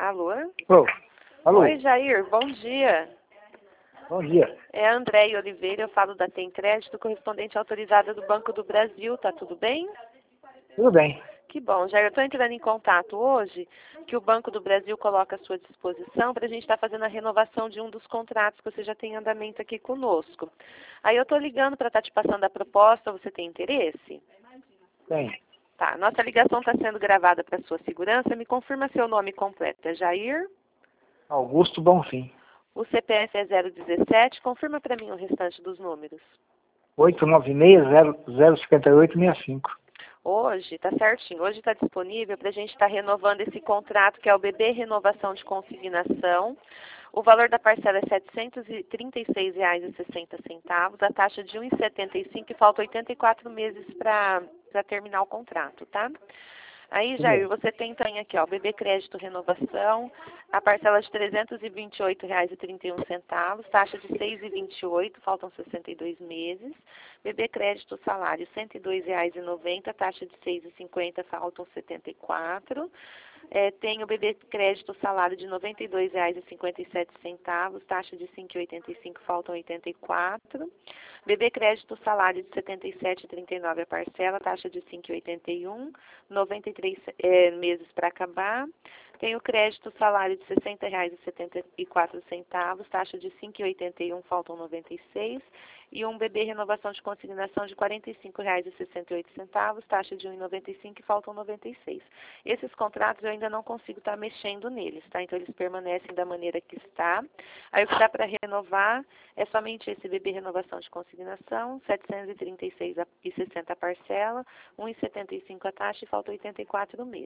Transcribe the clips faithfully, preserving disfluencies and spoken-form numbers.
Alô? Ô, alô? Oi, Jair, bom dia. Bom dia. É a Andréia Oliveira, eu falo da Tem Crédito, correspondente autorizada do Banco do Brasil, tá tudo bem? Tudo bem. Que bom, Jair, eu estou entrando em contato hoje, que o Banco do Brasil coloca à sua disposição para a gente estar fazendo a renovação de um dos contratos que você já tem em andamento aqui conosco. Aí eu estou ligando para estar te passando a proposta, você tem interesse? Tem. Tá, nossa ligação está sendo gravada para sua segurança, me confirma seu nome completo, é Jair? Augusto Bonfim. O C P F é zero dezessete, confirma para mim o restante dos números. oito nove seis zero zero cinco oito seis cinco. Hoje, tá certinho, hoje está disponível para a gente estar renovando esse contrato, que é o B B Renovação de Consignação. O valor da parcela é setecentos e trinta e seis reais e sessenta centavos, a taxa de um vírgula setenta e cinco e falta oitenta e quatro meses para terminar o contrato, tá? Aí, Jair, você tem então aqui, ó, B B Crédito Renovação, a parcela de trezentos e vinte e oito reais e trinta e um centavos, taxa de seis vírgula vinte e oito, faltam sessenta e dois meses. B B Crédito Salário, cento e dois reais e noventa, taxa de seis vírgula cinquenta, faltam setenta e quatro. É, tem o B B Crédito Salário de noventa e dois reais e cinquenta e sete centavos, taxa de cinco vírgula oitenta e cinco, faltam oitenta e quatro. B B Crédito Salário de setenta e sete reais e trinta e nove a parcela, taxa de cinco vírgula oitenta e um, noventa e três é, meses para acabar. Tem o crédito salário de sessenta reais e setenta e quatro centavos, taxa de cinco vírgula oitenta e um, faltam noventa e seis. E um B B Renovação de Consignação de quarenta e cinco reais e sessenta e oito centavos, taxa de um vírgula noventa e cinco e faltam noventa e seis. Esses contratos eu ainda não consigo estar mexendo neles, tá? Então eles permanecem da maneira que está. Aí o que dá para renovar é somente esse B B Renovação de Consignação, setecentos e trinta e seis reais e sessenta centavos a parcela, um vírgula setenta e cinco a taxa e faltam oitenta e quatro meses.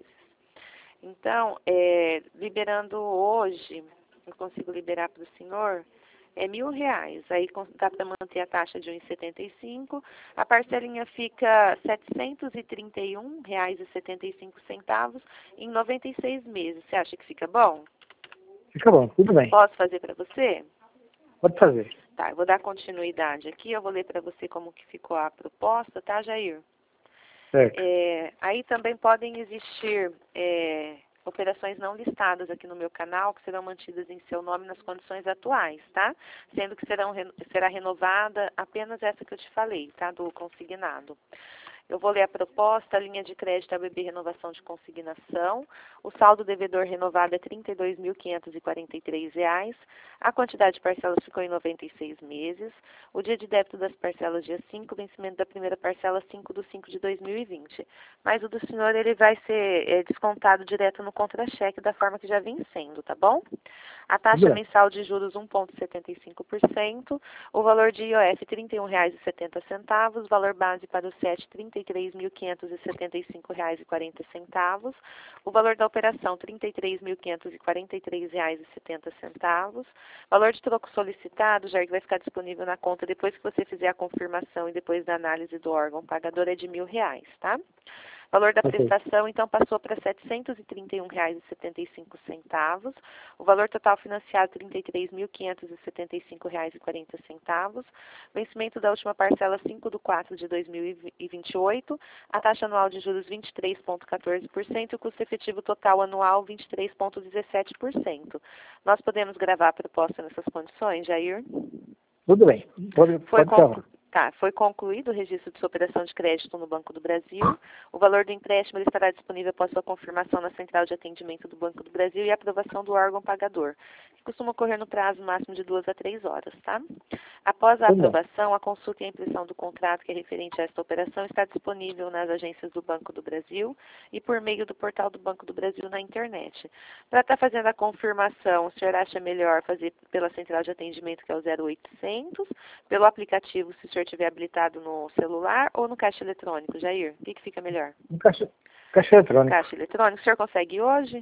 Então, é, liberando hoje, eu consigo liberar para o senhor, é mil reais. Aí dá para manter a taxa de um vírgula setenta e cinco. A parcelinha fica setecentos e trinta e um reais e setenta e cinco centavos em noventa e seis meses. Você acha que fica bom? Fica bom, tudo bem. Posso fazer para você? Pode fazer. Tá, eu vou dar continuidade aqui. Eu vou ler para você como que ficou a proposta, tá, Jair? Certo. É, aí também podem existir é, operações não listadas aqui no meu canal, que serão mantidas em seu nome nas condições atuais, tá? Sendo que serão, será renovada apenas essa que eu te falei, tá? Do consignado. Eu vou ler a proposta, a linha de crédito A B B Renovação de Consignação. O saldo devedor renovado é trinta e dois mil quinhentos e quarenta e três reais. A quantidade de parcelas ficou em noventa e seis meses. O dia de débito das parcelas dia cinco, vencimento da primeira parcela cinco de cinco de dois mil e vinte. Mas o do senhor ele vai ser é, descontado direto no contra-cheque da forma que já vem sendo, tá bom? A taxa mensal de juros um vírgula setenta e cinco por cento, o valor de I O F trinta e um reais e setenta centavos, valor base para o S E T trinta e três mil quinhentos e setenta e cinco reais e quarenta centavos, o valor da operação trinta e três mil quinhentos e quarenta e três reais e setenta centavos, valor de troco solicitado, já que vai ficar disponível na conta depois que você fizer a confirmação e depois da análise do órgão pagador é de mil reais, tá? O valor da prestação, então, passou para setecentos e trinta e um reais e setenta e cinco centavos. O valor total financiado, trinta e três mil quinhentos e setenta e cinco reais e quarenta centavos. Vencimento da última parcela, cinco de quatro de dois mil e vinte e oito. A taxa anual de juros, vinte e três vírgula quatorze por cento. E o custo efetivo total anual, vinte e três vírgula dezessete por cento. Nós podemos gravar a proposta nessas condições, Jair? Tudo bem. Pode, Foi pode conclu... falar. Tá, foi concluído o registro de sua operação de crédito no Banco do Brasil. O valor do empréstimo ele estará disponível após sua confirmação na central de atendimento do Banco do Brasil e aprovação do órgão pagador, que costuma ocorrer no prazo máximo de duas a três horas, tá? Após a aprovação, a consulta e a impressão do contrato que é referente a esta operação está disponível nas agências do Banco do Brasil e por meio do portal do Banco do Brasil na internet. Para estar fazendo a confirmação, o senhor acha melhor fazer pela central de atendimento, que é o zero oitocentos, pelo aplicativo, se o senhor estiver habilitado no celular, ou no caixa eletrônico, Jair? O que, que fica melhor? No caixa, caixa eletrônico. Caixa eletrônico. O senhor consegue ir hoje?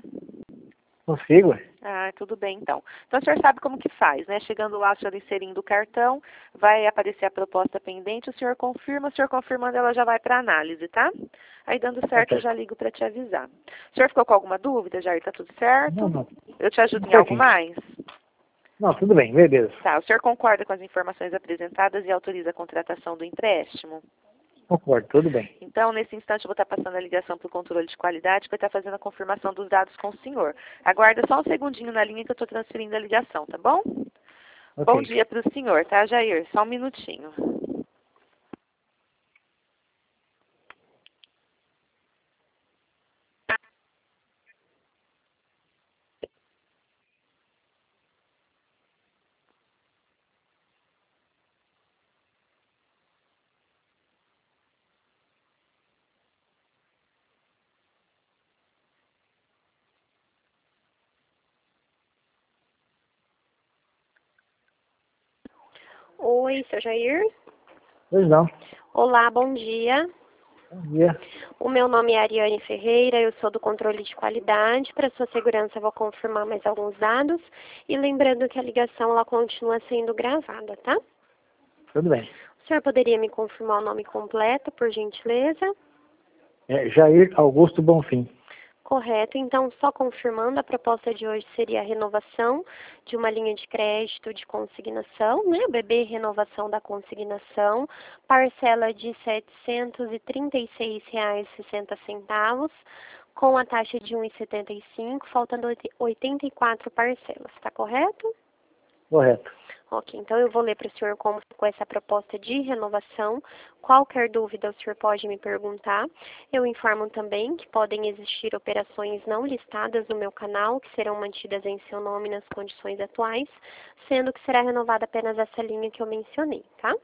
Consigo. Ah, tudo bem, então. Então, o senhor sabe como que faz, né? Chegando lá, o senhor inserindo o cartão, vai aparecer a proposta pendente, o senhor confirma, o senhor confirmando, ela já vai para análise, tá? Aí, dando certo, Ok. eu já ligo para te avisar. O senhor ficou com alguma dúvida, Jair? Tá tudo certo? Não, não. Eu te ajudo em Certinho. algo mais? Não, tudo bem, beleza. Tá, o senhor concorda com as informações apresentadas e autoriza a contratação do empréstimo? Concordo, tudo bem. Então, nesse instante, eu vou estar passando a ligação para o controle de qualidade, que vai estar fazendo a confirmação dos dados com o senhor. Aguarda só um segundinho na linha que eu estou transferindo a ligação, tá bom? Ok. Bom dia para o senhor, tá, Jair? Só um minutinho. Oi, seu Jair. Pois não. Olá, bom dia. Bom dia. O meu nome é Ariane Ferreira, eu sou do controle de qualidade. Para sua segurança, eu vou confirmar mais alguns dados. E lembrando que a ligação ela continua sendo gravada, tá? Tudo bem. O senhor poderia me confirmar o nome completo, por gentileza? É Jair Augusto Bonfim. Correto. Então, só confirmando, a proposta de hoje seria a renovação de uma linha de crédito de consignação, né? O B B Renovação da Consignação, parcela de setecentos e trinta e seis reais e sessenta centavos, com a taxa de um real e setenta e cinco centavos, faltando oitenta e quatro parcelas. Está correto? Correto. Ok, então eu vou ler para o senhor como ficou essa proposta de renovação. Qualquer dúvida o senhor pode me perguntar. Eu informo também que podem existir operações não listadas no meu canal, que serão mantidas em seu nome nas condições atuais, sendo que será renovada apenas essa linha que eu mencionei, tá?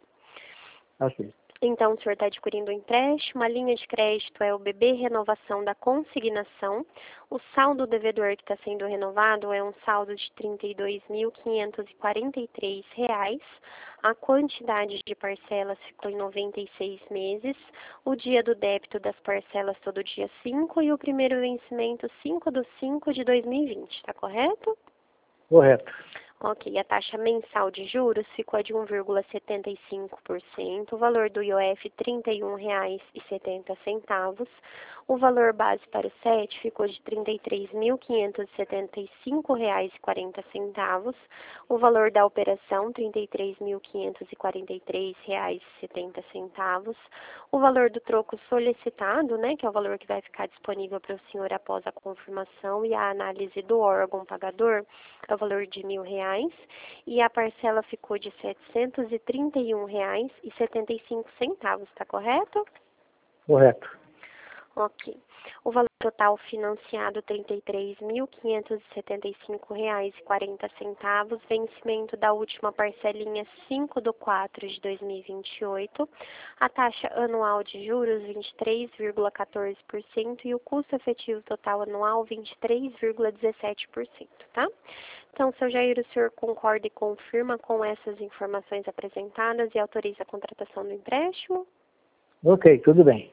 Ok. Então, o senhor está adquirindo um empréstimo, a linha de crédito é o B B Renovação da Consignação. O saldo devedor que está sendo renovado é um saldo de trinta e dois mil quinhentos e quarenta e três reais. A quantidade de parcelas ficou em noventa e seis meses. O dia do débito das parcelas todo dia cinco e o primeiro vencimento cinco de cinco de dois mil e vinte, está correto? Correto. Ok, a taxa mensal de juros ficou de um vírgula setenta e cinco por cento, o valor do I O F trinta e um reais e setenta centavos, o valor base para o S E T ficou de trinta e três mil quinhentos e setenta e cinco reais e quarenta centavos, o valor da operação trinta e três mil quinhentos e quarenta e três reais e setenta centavos, o valor do troco solicitado, né, que é o valor que vai ficar disponível para o senhor após a confirmação e a análise do órgão pagador, é o valor de mil reais. E a parcela ficou de setecentos e trinta e um reais e setenta e cinco centavos, está correto? Correto. Ok. O valor total financiado trinta e três mil quinhentos e setenta e cinco reais e quarenta centavos, vencimento da última parcelinha cinco de quatro de dois mil e vinte e oito, a taxa anual de juros vinte e três vírgula quatorze por cento e o custo efetivo total anual vinte e três vírgula dezessete por cento, tá? Então, seu Jair, o senhor concorda e confirma com essas informações apresentadas e autoriza a contratação do empréstimo? Ok, tudo bem.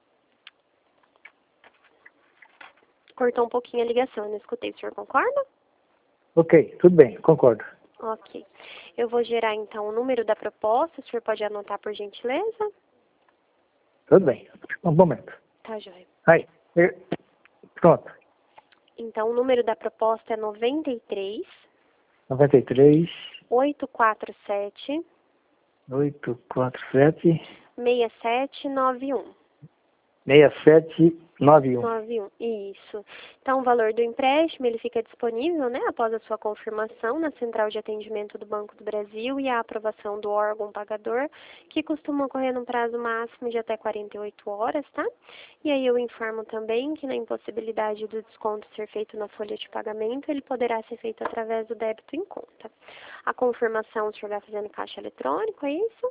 Cortou um pouquinho a ligação, eu não escutei. O senhor concorda? Ok, tudo bem, concordo. Ok. Eu vou gerar, então, o número da proposta. O senhor pode anotar, por gentileza? Tudo bem. Um momento. Tá, joia. Aí. er- Pronto. Então, o número da proposta é noventa e três, noventa e três, oitocentos e quarenta e sete, oitocentos e quarenta e sete, sessenta e sete noventa e um. sessenta e sete noventa e um. noventa e um, isso. Então, o valor do empréstimo, ele fica disponível, né, após a sua confirmação na Central de Atendimento do Banco do Brasil e a aprovação do órgão pagador, que costuma ocorrer num prazo máximo de até quarenta e oito horas, tá? E aí eu informo também que na impossibilidade do desconto ser feito na folha de pagamento, ele poderá ser feito através do débito em conta. A confirmação o senhor vai fazendo caixa eletrônico, é isso?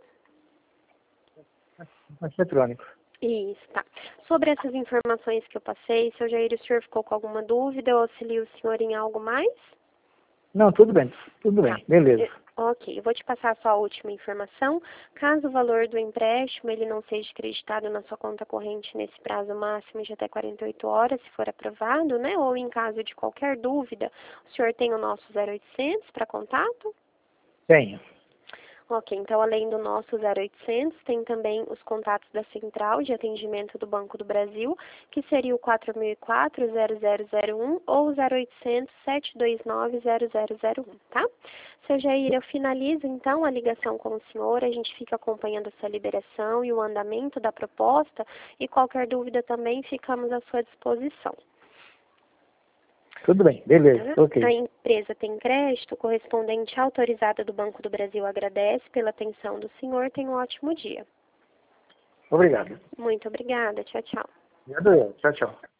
Caixa eletrônico. Isso, tá. Sobre essas informações que eu passei, seu Jair, o senhor ficou com alguma dúvida? Eu auxilio o senhor em algo mais? Não, tudo bem, tudo Tá. bem, beleza. Eu- ok, eu vou te passar só a última informação. Caso o valor do empréstimo ele não seja creditado na sua conta corrente nesse prazo máximo de até quarenta e oito horas, se for aprovado, né? Ou em caso de qualquer dúvida, o senhor tem o nosso zero oitocentos para contato? Tenho. Ok, então além do nosso zero oitocentos, tem também os contatos da Central de Atendimento do Banco do Brasil, que seria o quatro mil e quatro, zero zero zero um ou zero oitocentos, sete dois nove, zero zero zero um, tá? Seu Jair, eu finalizo então a ligação com o senhor, a gente fica acompanhando essa liberação e o andamento da proposta e qualquer dúvida também ficamos à sua disposição. Tudo bem, beleza, Tá? ok. A empresa tem crédito, o correspondente autorizada do Banco do Brasil agradece pela atenção do senhor, tenha um ótimo dia. Obrigado. Muito obrigada, tchau, tchau. Obrigado eu. Tchau, tchau.